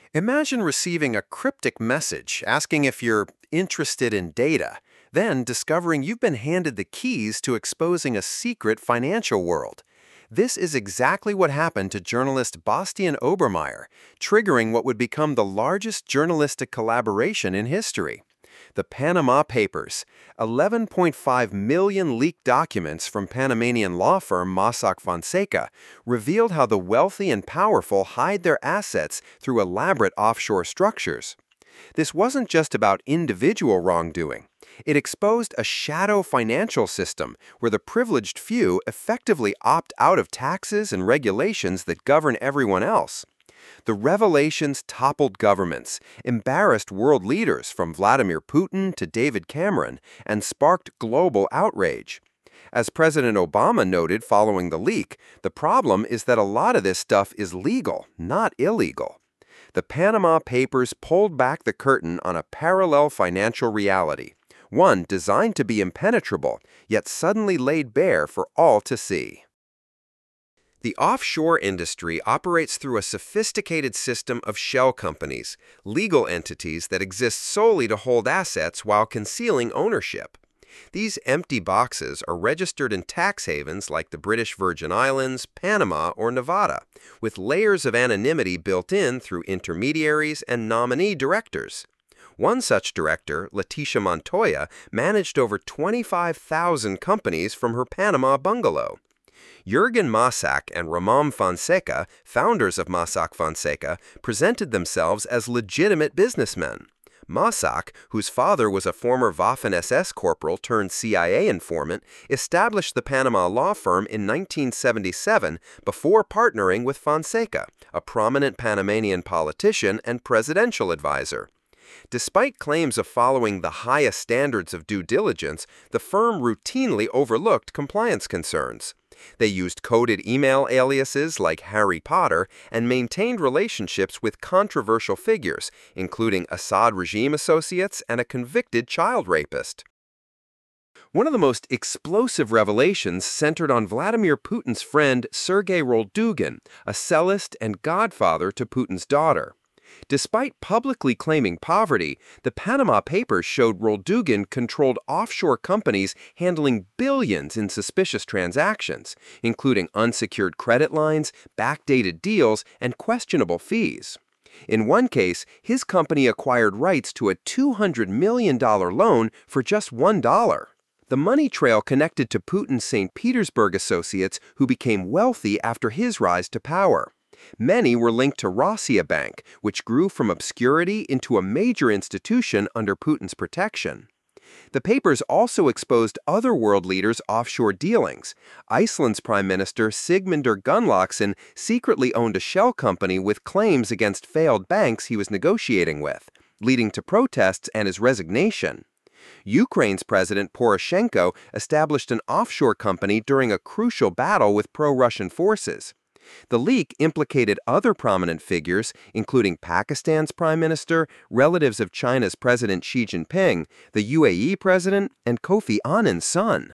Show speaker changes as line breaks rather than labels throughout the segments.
Imagine receiving a cryptic message asking if you're interested in data, then discovering you've been handed the keys to exposing a secret financial world. This is exactly what happened to journalist Bastian Obermeier, triggering what would become the largest journalistic collaboration in history. The Panama Papers, 11.5 million leaked documents from Panamanian law firm Mossack Fonseca, revealed how the wealthy and powerful hide their assets through elaborate offshore structures. This wasn't just about individual wrongdoing. It exposed a shadow financial system where the privileged few effectively opt out of taxes and regulations that govern everyone else. The revelations toppled governments, embarrassed world leaders from Vladimir Putin to David Cameron, and sparked global outrage. As President Obama noted following the leak, the problem is that a lot of this stuff is legal, not illegal. The Panama Papers pulled back the curtain on a parallel financial reality, one designed to be impenetrable, yet suddenly laid bare for all to see. The offshore industry operates through a sophisticated system of shell companies, legal entities that exist solely to hold assets while concealing ownership. These empty boxes are registered in tax havens like the British Virgin Islands, Panama, or Nevada, with layers of anonymity built in through intermediaries and nominee directors. One such director, Leticia Montoya, managed over 25,000 companies from her Panama bungalow. Jürgen Mossack and Ramon Fonseca, founders of Mossack Fonseca, presented themselves as legitimate businessmen. Mossack, whose father was a former Waffen-SS corporal turned CIA informant, established the Panama law firm in 1977 before partnering with Fonseca, a prominent Panamanian politician and presidential advisor. Despite claims of following the highest standards of due diligence, the firm routinely overlooked compliance concerns. They used coded email aliases like Harry Potter and maintained relationships with controversial figures, including Assad regime associates and a convicted child rapist. One of the most explosive revelations centered on Vladimir Putin's friend Sergei Roldugin, a cellist and godfather to Putin's daughter. Despite publicly claiming poverty, the Panama Papers showed Roldugin controlled offshore companies handling billions in suspicious transactions, including unsecured credit lines, backdated deals, and questionable fees. In one case, his company acquired rights to a $200 million loan for just $1. The money trail connected to Putin's St. Petersburg associates who became wealthy after his rise to power. Many were linked to Rossiya Bank, which grew from obscurity into a major institution under Putin's protection. The papers also exposed other world leaders' offshore dealings. Iceland's Prime Minister Sigmundur Gunnlaugsson secretly owned a shell company with claims against failed banks he was negotiating with, leading to protests and his resignation. Ukraine's President Poroshenko established an offshore company during a crucial battle with pro-Russian forces. The leak implicated other prominent figures, including Pakistan's prime minister, relatives of China's President Xi Jinping, the UAE president, and Kofi Annan's son.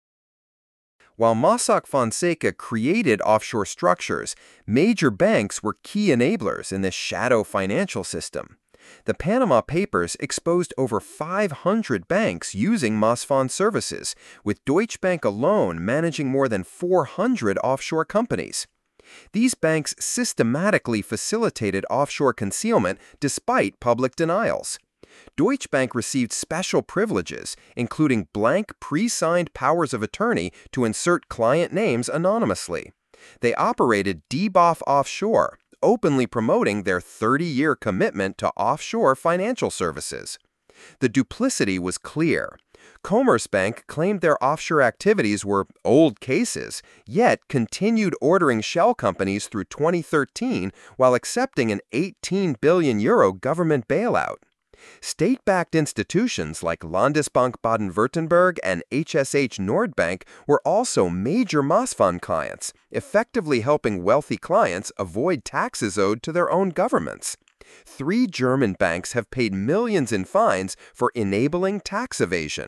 While Mossack Fonseca created offshore structures, major banks were key enablers in this shadow financial system. The Panama Papers exposed over 500 banks using Mosfond services, with Deutsche Bank alone managing more than 400 offshore companies. These banks systematically facilitated offshore concealment despite public denials. Deutsche Bank received special privileges, including blank pre-signed powers of attorney to insert client names anonymously. They operated DBOF Offshore, openly promoting their 30-year commitment to offshore financial services. The duplicity was clear. Commerzbank claimed their offshore activities were old cases, yet continued ordering shell companies through 2013 while accepting an €18 billion government bailout. State-backed institutions like Landesbank Baden-Württemberg and HSH Nordbank were also major Mosfond clients, effectively helping wealthy clients avoid taxes owed to their own governments. 3 German banks have paid millions in fines for enabling tax evasion.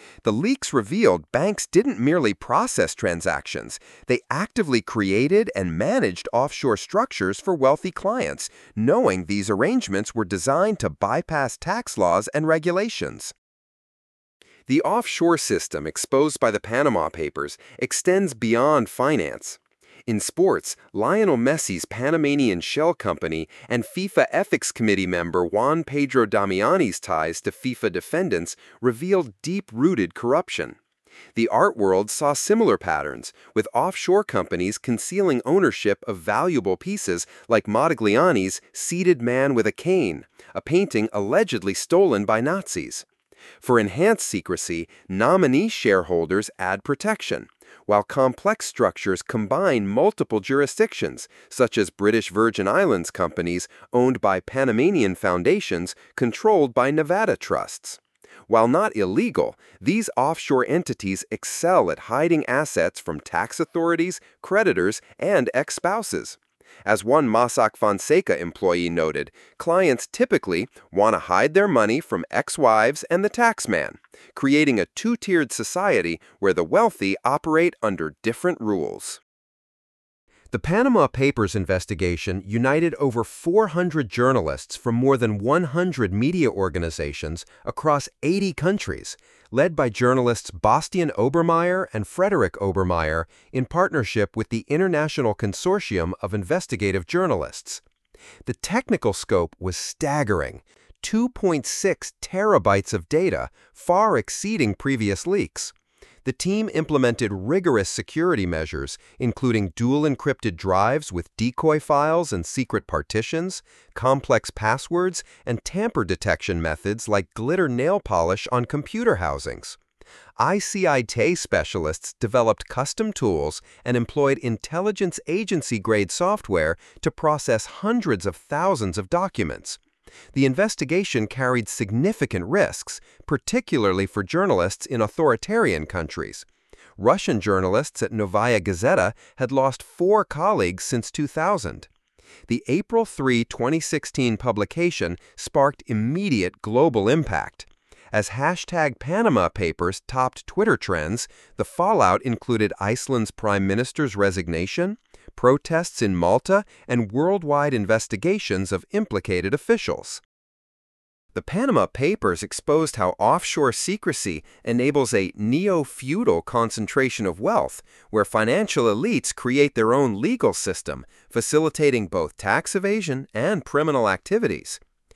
The leaks revealed banks didn't merely process transactions, they actively created and managed offshore structures for wealthy clients, knowing these arrangements were designed to bypass tax laws and regulations. The offshore system exposed by the Panama Papers extends beyond finance. In sports, Lionel Messi's Panamanian shell company and FIFA Ethics Committee member Juan Pedro Damiani's ties to FIFA defendants revealed deep-rooted corruption. The art world saw similar patterns, with offshore companies concealing ownership of valuable pieces like Modigliani's Seated Man with a Cane, a painting allegedly stolen by Nazis. For enhanced secrecy, nominee shareholders add protection, while complex structures combine multiple jurisdictions, such as British Virgin Islands companies owned by Panamanian foundations controlled by Nevada trusts. While not illegal, these offshore entities excel at hiding assets from tax authorities, creditors, and ex-spouses. As one Mossack Fonseca employee noted, clients typically want to hide their money from ex-wives and the taxman, creating a two-tiered society where the wealthy operate under different rules. The Panama Papers investigation united over 400 journalists from more than 100 media organizations across 80 countries, led by journalists Bastian Obermeier and Frederick Obermeier in partnership with the International Consortium of Investigative Journalists. The technical scope was staggering: 2.6 terabytes of data, far exceeding previous leaks. The team implemented rigorous security measures, including dual-encrypted drives with decoy files and secret partitions, complex passwords, and tamper detection methods like glitter nail polish on computer housings. ICIT specialists developed custom tools and employed intelligence agency-grade software to process hundreds of thousands of documents. The investigation carried significant risks, particularly for journalists in authoritarian countries. Russian journalists at Novaya Gazeta had lost 4 colleagues since 2000. The April 3, 2016 publication sparked immediate global impact. As hashtag Panama Papers topped Twitter trends, the fallout included Iceland's prime minister's resignation, protests in Malta, and worldwide investigations of implicated officials. The Panama Papers exposed how offshore secrecy enables a neo-feudal concentration of wealth, where financial elites create their own legal system, facilitating both tax evasion and criminal activities.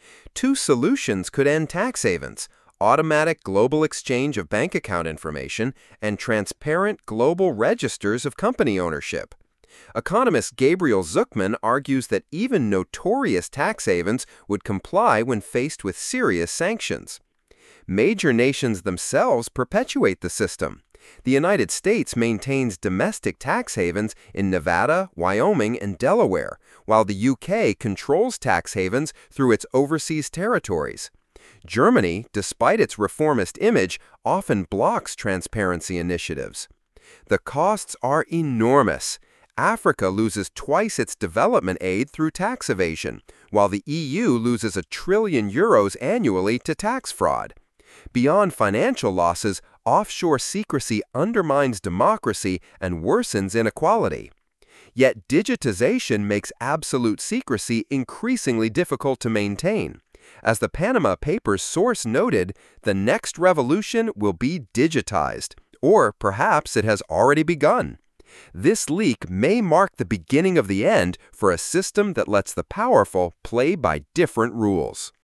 2 solutions could end tax havens: automatic global exchange of bank account information and transparent global registers of company ownership. Economist Gabriel Zuckman argues that even notorious tax havens would comply when faced with serious sanctions. Major nations themselves perpetuate the system. The United States maintains domestic tax havens in Nevada, Wyoming, and Delaware, while the UK controls tax havens through its overseas territories. Germany, despite its reformist image, often blocks transparency initiatives. The costs are enormous. Africa loses twice its development aid through tax evasion, while the EU loses €1 trillion annually to tax fraud. Beyond financial losses, offshore secrecy undermines democracy and worsens inequality. Yet digitization makes absolute secrecy increasingly difficult to maintain. As the Panama Papers source noted, the next revolution will be digitized, or perhaps it has already begun. This leak may mark the beginning of the end for a system that lets the powerful play by different rules.